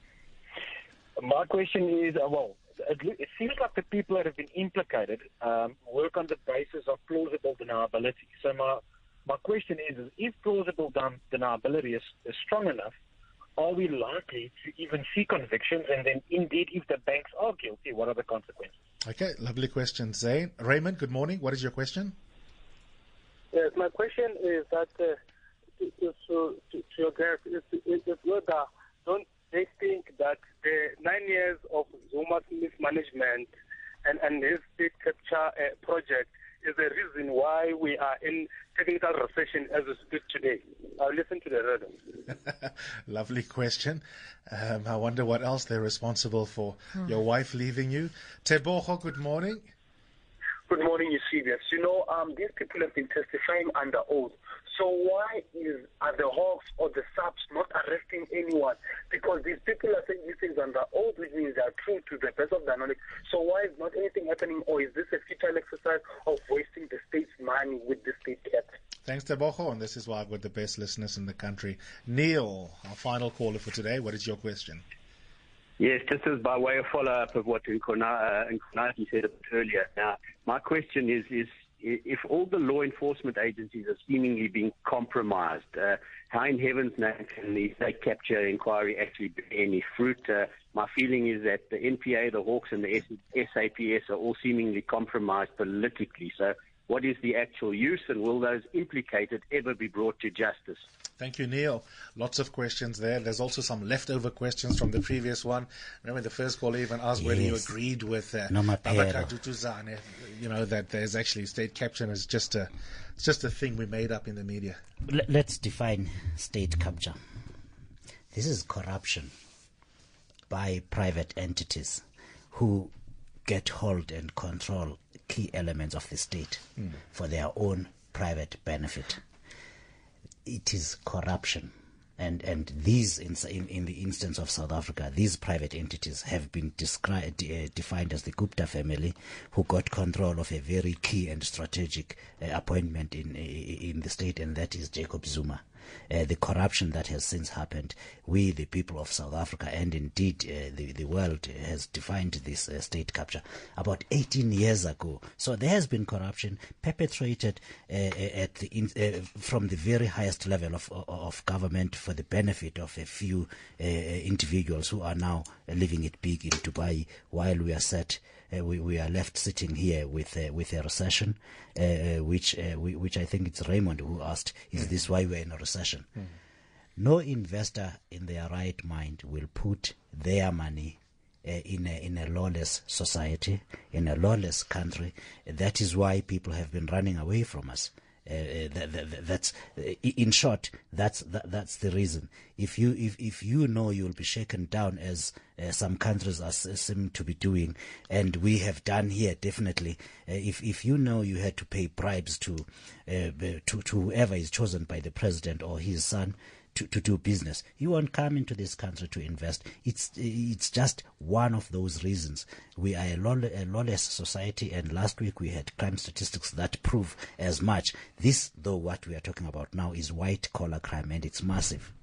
My question is, uh, well, it, lo- it seems like the people that have been implicated um, work on the basis of plausible deniability. So my my question is, is if plausible den- deniability is, is strong enough, are we likely to even see convictions? And then, indeed, if the banks are guilty, what are the consequences? Okay, lovely question, Zain. Raymond, good morning. What is your question? Yes, my question is that uh, to, to, to, to your guest is, is, is whether don't they think that the nine years of Zuma's mismanagement and, and his state capture uh, project is the reason why we are in technical recession as we speak today? I'll listen to the radio. Lovely question. Um, I wonder what else they're responsible for. Hmm. Your wife leaving you. Tebogo, good morning. Good morning, Eusebius. You know, um, these people have been testifying under oath. So why is are the Hawks or the subs not arresting anyone? Because these people are saying these things under oath, which means they are true to the best of their knowledge. So why is not anything happening, or is this a futile exercise of wasting the state's money with the state cap? Thanks, Tebogo. And this is why I've got the best listeners in the country. Neil, our final caller for today. What is your question? Yes, just as by way of follow-up of what Nkonati said a bit earlier. Now, my question is, is I- If all the law enforcement agencies are seemingly being compromised, uh, how in heaven's name can the state capture inquiry actually bear any fruit? Uh, my feeling is that the N P A, the Hawks, and the S A P S are all seemingly compromised politically. So what is the actual use, and will those implicated ever be brought to justice? Thank you, Neil. Lots of questions there. There's also some leftover questions from the previous one. Remember, the first caller even asked yes. whether you agreed with uh, Babaka Dutuzane, you know, that there's actually state capture is just a, it's just a thing we made up in the media. Let's define state capture. This is corruption by private entities who get hold and control key elements of the state mm. for their own private benefit. It is corruption. And and these, in, in, in the instance of South Africa, these private entities have been described, uh, defined as the Gupta family, who got control of a very key and strategic uh, appointment in in the state, and that is Jacob Zuma. Uh, the corruption that has since happened, we, the people of South Africa, and indeed uh, the, the world has defined this uh, state capture about eighteen years ago. So there has been corruption perpetrated uh, at the in, uh, from the very highest level of, of government for the benefit of a few uh, individuals who are now uh, living it big in Dubai, while we are set Uh, we, we are left sitting here with uh, with a recession, uh, which uh, we, which I think it's Raymond who asked, is this why we're in a recession? Mm. No investor in their right mind will put their money uh, in a, in a lawless society, in a lawless country. That is why people have been running away from us. Uh, that, that, that's uh, in short. That's that, that's the reason. If you if if you know you'll be shaken down, as uh, some countries are seem to be doing, and we have done here definitely. Uh, if if you know you had to pay bribes to uh, to to whoever is chosen by the president or his son to, to do business, you won't come into this country to invest. It's it's just one of those reasons. We are a, law, a lawless society, and last week we had crime statistics that prove as much. This, though, what we are talking about now is white-collar crime, and it's massive.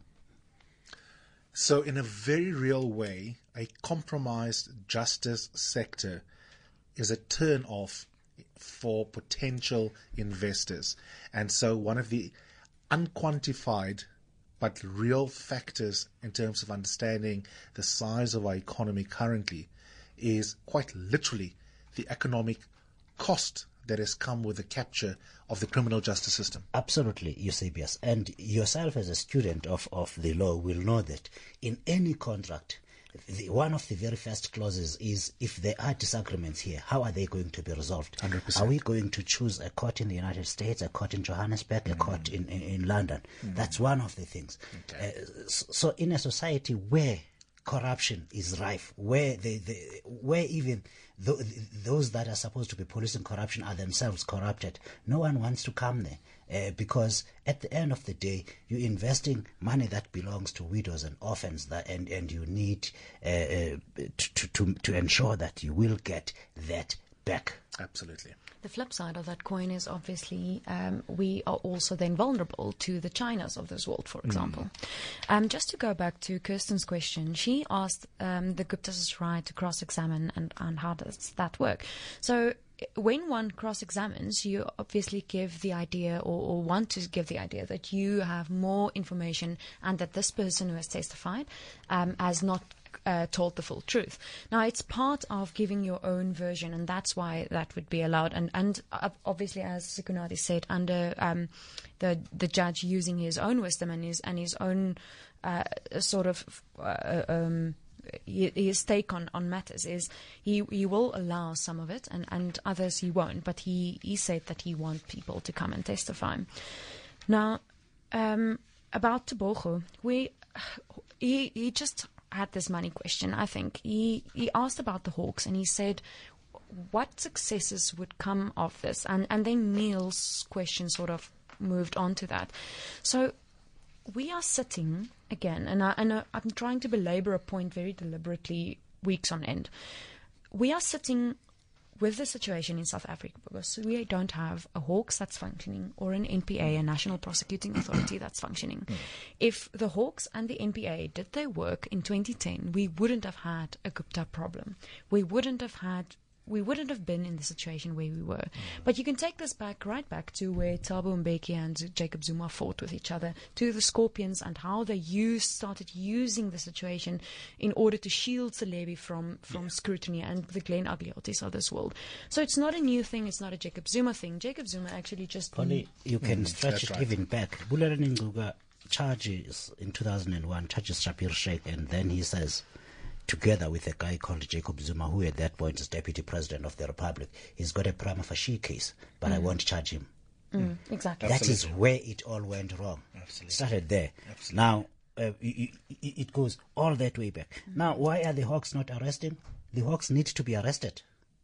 So in a very real way, a compromised justice sector is a turn-off for potential investors. And so one of the unquantified but real factors in terms of understanding the size of our economy currently is quite literally the economic cost that has come with the capture of the criminal justice system. Absolutely, Eusebius. And yourself as a student of, of the law will know that in any contract, the, one of the very first clauses is, if there are disagreements here, how are they going to be resolved? one hundred percent. Are we going to choose a court in the United States, a court in Johannesburg, mm. a court in, in, in London? Mm. That's one of the things. Okay. Uh, so in a society where corruption is rife, where the, the where even th- those that are supposed to be policing corruption are themselves corrupted, no one wants to come there. Uh, because at the end of the day, you're investing money that belongs to widows and orphans, that, and, and you need uh, uh, to, to, to ensure that you will get that back. Absolutely. The flip side of that coin is obviously um, we are also then vulnerable to the Chinas of this world, for example. Mm. Um, just to go back to Kirsten's question, she asked um, the Gupta's right to cross-examine, and, and how does that work? So when one cross-examines, you obviously give the idea or, or want to give the idea that you have more information and that this person who has testified um, has not Uh, told the full truth. Now, it's part of giving your own version, and that's why that would be allowed. And, and uh, obviously, as Sikunati said, under um, the the judge using his own wisdom and his and his own uh, sort of uh, um, his take on, on matters is he he will allow some of it, and, and others he won't. But he, he said that he wants people to come and testify. Now, um, about Tebogo, we he he just had this money question. I think he he asked about the Hawks, and he said what successes would come of this, and and then Neil's question sort of moved on to that. So we are sitting again, and I and I'm trying to belabor a point very deliberately weeks on end. We are sitting with the situation in South Africa because we don't have a Hawks that's functioning or an N P A, a National Prosecuting Authority, that's functioning. Mm. If the Hawks and the N P A did their work in twenty ten, we wouldn't have had a Gupta problem. We wouldn't have had we wouldn't have been in the situation where we were. But you can take this back, right back to where Thabo Mbeki and Jacob Zuma fought with each other, to the Scorpions and how they used, started using the situation in order to shield Celebi from, from yeah. scrutiny and the Glenn Agliotis of this world. So it's not a new thing, it's not a Jacob Zuma thing. Jacob Zuma actually just... Polly, you can mm, stretch it right. even back. Bulelani Ngcuka charges in two thousand one, charges Shapir Sheikh, and then he says, together with a guy called Jacob Zuma, who at that point is Deputy President of the Republic, he's got a prima facie case, but mm. I won't charge him. Mm, exactly. That Absolutely. is where it all went wrong. Absolutely. Started there. Absolutely. Now, uh, it, it goes all that way back. Mm. Now, why are the Hawks not arresting? The Hawks need to be arrested.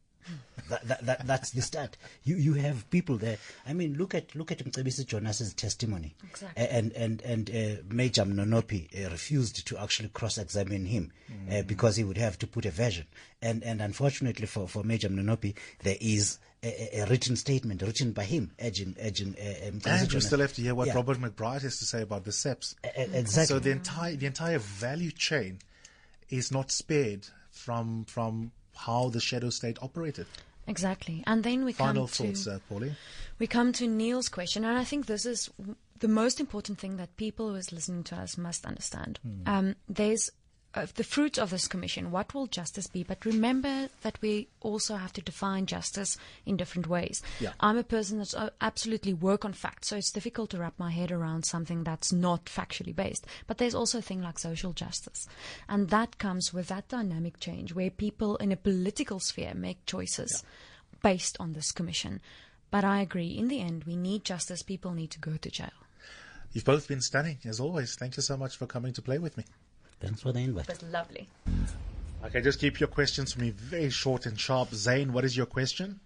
that, that, that, that's the start. You you have people there. I mean, look at look at Mcebisi Jonas's testimony. Exactly. And and and uh, Major Mnonopi uh, refused to actually cross-examine him mm. uh, because he would have to put a version. And and unfortunately for, for Major Mnonopi, there is a, a written statement written by him, urging urging. Uh, um, and we still have to hear what yeah. Robert McBride has to say about the S E Ps. Uh, exactly. So the entire the entire value chain is not spared from from. how the shadow state operated. Exactly. And then we Final come thoughts, to... uh, Pauline? We come to Neil's question, and I think this is the most important thing that people who is listening to us must understand. Mm. Um, there's uh, the fruit of this commission. What will justice be? But remember that we also have to define justice in different ways. Yeah. I'm a person that's uh, absolutely work on facts, so it's difficult to wrap my head around something that's not factually based. But there's also a thing like social justice, and that comes with that dynamic change where people in a political sphere make choices yeah. based on this commission. But I agree, in the end, we need justice. People need to go to jail. You've both been stunning, as always. Thank you so much for coming to play with me. Thanks for the invite. It was lovely. Okay, just keep your questions for me very short and sharp. Zane, what is your question?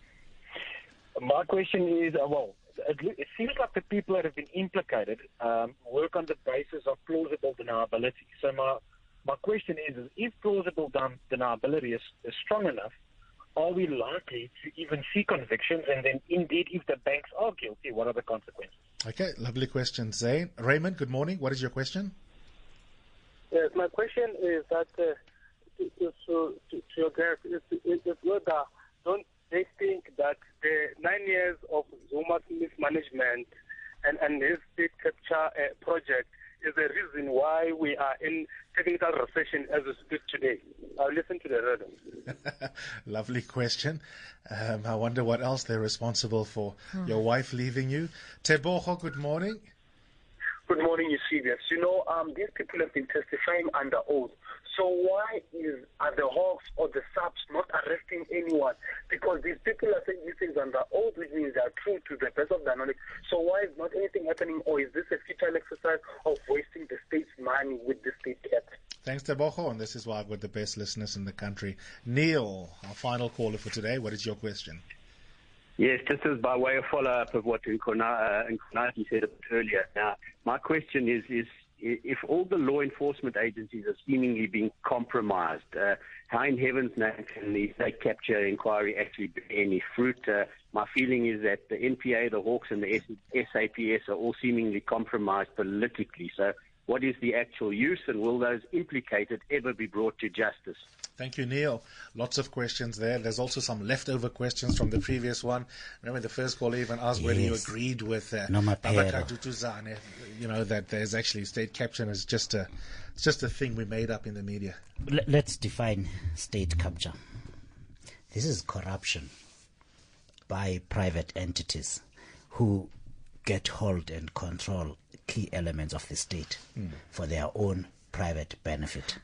My question is, uh, well, it, it seems like the people that have been implicated um, work on the basis of plausible deniability. So my my question is, is if plausible den- deniability is, is strong enough, are we likely to even see convictions? And then, indeed, if the banks are guilty, what are the consequences? Okay, lovely question, Zane. Raymond, good morning. What is your question? Yes, my question is that uh, to, to, to, to your guest is, is, is whether don't they think that the nine years of Zuma's mismanagement and, and his state capture uh, project is the reason why we are in technical recession as we speak today? I'll listen to the rhythm. Lovely question. Um, I wonder what else they're responsible for. Hmm. Your wife leaving you. Teboho, good morning. Good morning, Eusebius. You know, um, these people have been testifying under oath. So why is are the Hawks or the subs not arresting anyone? Because these people are saying these things under oath, which means they are true to the best of their knowledge. So why is not anything happening, or is this a futile exercise of wasting the state's money with the state cap? Thanks, Teboho, and this is why I've got the best listeners in the country. Neil, our final caller for today. What is your question? Yes, this is by way of follow-up of what Nkonati uh, said a bit earlier. Now, my question is, is if all the law enforcement agencies are seemingly being compromised, uh, how in heaven's name can the state capture inquiry actually bear any fruit? Uh, my feeling is that the N P A, the Hawks, and the S A P S are all seemingly compromised politically. So what is the actual use, and will those implicated ever be brought to justice? Thank you, Neil. Lots of questions there. There's also some leftover questions from the previous one. Remember, the first caller even asked yes. whether you agreed with uh, Babaka Dutuzane, you know, that there's actually state capture is just a, it's just a thing we made up in the media. Let's define state capture. This is corruption by private entities who get hold and control key elements of the state mm. for their own private benefit.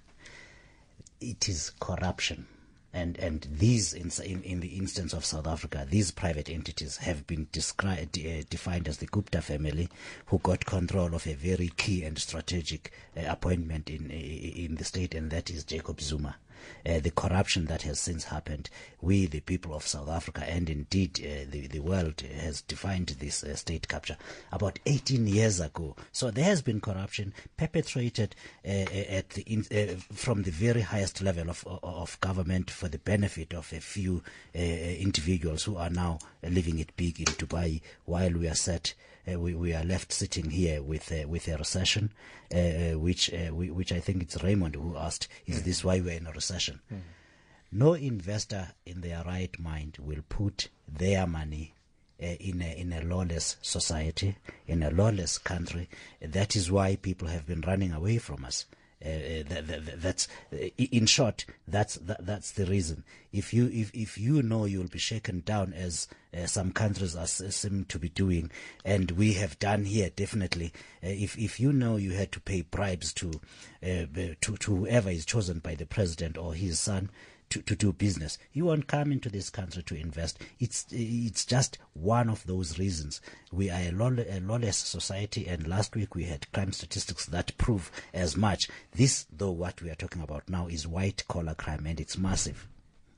It is corruption. And and these, in, in, in the instance of South Africa, these private entities have been described, uh, defined as the Gupta family, who got control of a very key and strategic uh, appointment in in the state, and that is Jacob Zuma. Uh, the corruption that has since happened, we, the people of South Africa, and indeed uh, the, the world, uh, has defined this uh, state capture about eighteen years ago. So there has been corruption perpetrated uh, at the in, uh, from the very highest level of, of government for the benefit of a few uh, individuals who are now uh, living it big in Dubai, while we are set. Uh, we, we are left sitting here with uh, with a recession, uh, which uh, we, which I think it's Raymond who asked, is mm. this why we're in a recession? Mm. No investor in their right mind will put their money uh, in a in a lawless society, in a lawless country. That is why people have been running away from us. Uh, that, that, that's in short. That's that, that's the reason. If you if if you know you'll be shaken down, as uh, some countries are seem to be doing, and we have done here definitely. Uh, if if you know you had to pay bribes to uh, to to whoever is chosen by the president or his son to, to do business, you won't come into this country to invest. It's it's just one of those reasons. We are a, law, a lawless society, and last week we had crime statistics that prove as much. This, though, what we are talking about now is white-collar crime, and it's massive.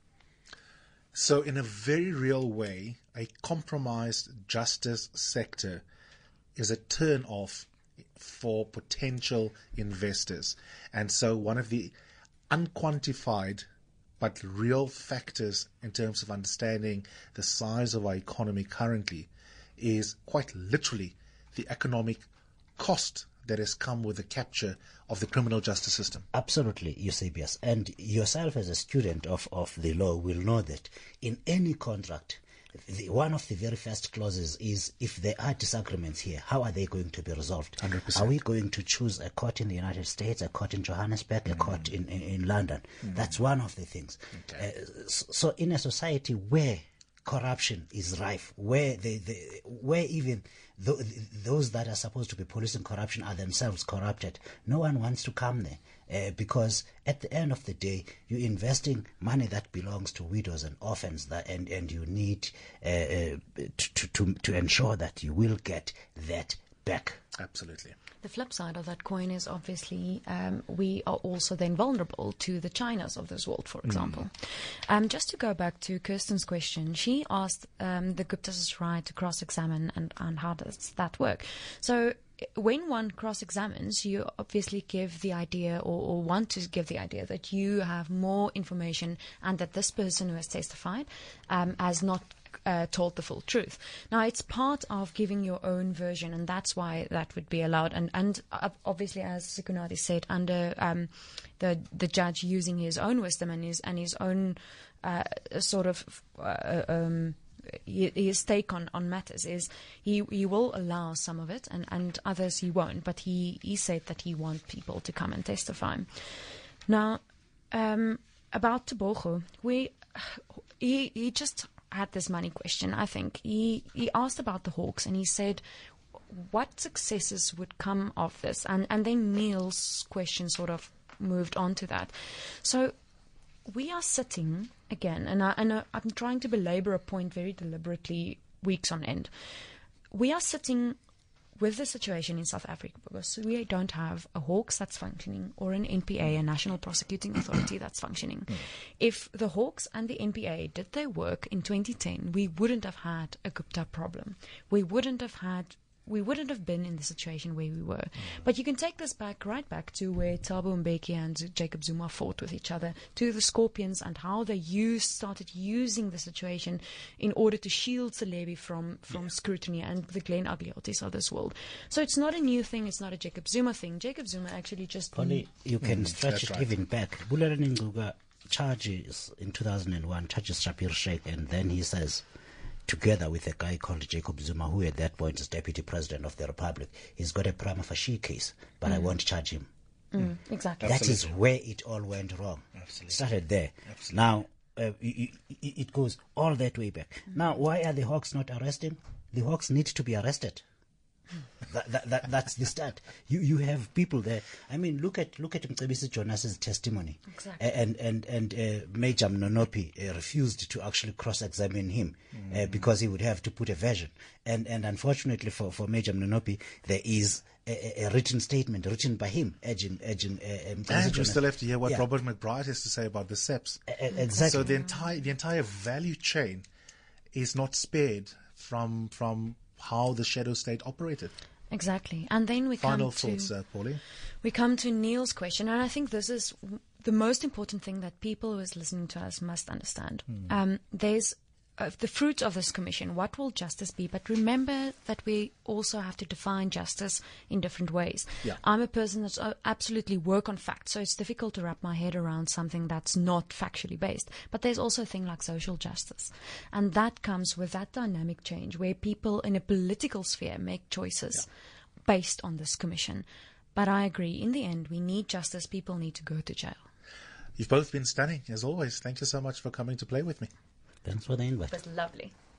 So in a very real way, a compromised justice sector is a turn-off for potential investors. And so one of the unquantified but real factors in terms of understanding the size of our economy currently is quite literally the economic cost that has come with the capture of the criminal justice system. Absolutely, Eusebius. And yourself as a student of, of the law will know that in any contract, the, one of the very first clauses is if there are disagreements here, how are they going to be resolved? one hundred percent. Are we going to choose a court in the United States, a court in Johannesburg, mm. a court in, in, in London? Mm. That's one of the things. Okay. Uh, so in a society where corruption is rife, where the, the where even th- those that are supposed to be policing corruption are themselves corrupted, no one wants to come there. Uh, because at the end of the day, you're investing money that belongs to widows and orphans, that, and, and you need uh, uh, to, to, to ensure that you will get that back. Absolutely. The flip side of that coin is obviously um, we are also then vulnerable to the Chinas of this world, for example. Mm. Um, just to go back to Kirsten's question, she asked um, the Gupta's right to cross-examine, and, and how does that work? So when one cross-examines, you obviously give the idea or, or want to give the idea that you have more information and that this person who has testified um, has not uh, told the full truth. Now, it's part of giving your own version, and that's why that would be allowed. And, and uh, obviously, as Sikunati said, under um, the the judge using his own wisdom and his, and his own uh, sort of uh, um, his take on, on matters is he he will allow some of it and, and others he won't, but he, he said that he wants people to come and testify. Now, um, about Tebogo, we he he just had this money question, I think. He, he asked about the Hawks and he said what successes would come of this, and, and then Neil's question sort of moved on to that. So we are sitting again, and, I, and I, I'm trying to belabor a point very deliberately weeks on end. We are sitting with the situation in South Africa because we don't have a Hawks that's functioning or an N P A, a National Prosecuting Authority, that's functioning. Mm. If the Hawks and the N P A did their work in twenty ten, we wouldn't have had a Gupta problem. We wouldn't have had we wouldn't have been in the situation where we were. But you can take this back, right back to where Thabo Mbeki and Jacob Zuma fought with each other, to the Scorpions and how they used, started using the situation in order to shield Celebi from, from yeah. scrutiny, and the Glenn Agliotis of this world. So it's not a new thing, it's not a Jacob Zuma thing. Jacob Zuma actually just... Polly, you can mm, stretch it right. even back. Bulelani Ngcuka charges in two thousand one, charges Shapir Sheikh, and then he says, together with a guy called Jacob Zuma, who at that point is Deputy President of the Republic, he's got a prima facie case, but mm. I won't charge him. Mm, exactly. That Absolutely. is where it all went wrong. Absolutely. It started there. Absolutely. Now, uh, it, it goes all that way back. Mm. Now, why are the Hawks not arresting? The Hawks need to be arrested. that, that, that, that's the start. You you have people there. I mean, look at look at Mcebisi Jonas's testimony. Exactly. And and and uh, Major Mnonopi uh, refused to actually cross-examine him mm. uh, because he would have to put a version. And and unfortunately for, for Major Mnonopi, there is a, a written statement written by him urging urging. Uh, um, and we still have to hear what yeah. Robert McBride has to say about the S E P S. Uh, exactly. So the entire the entire value chain is not spared from from. how the shadow state operated. Exactly. And then we Final come thoughts, to... Uh, Paulie? We come to Neil's question, and I think this is the most important thing that people who is listening to us must understand. Hmm. Um, there's of the fruit of this commission. What will justice be? But remember that we also have to define justice in different ways. Yeah. I'm a person that's uh, absolutely work on facts, so it's difficult to wrap my head around something that's not factually based. But there's also a thing like social justice. And that comes with that dynamic change where people in a political sphere make choices yeah. based on this commission. But I agree, in the end, we need justice. People need to go to jail. You've both been stunning, as always. Thank you so much for coming to play with me. Thanks for the invite. It was lovely.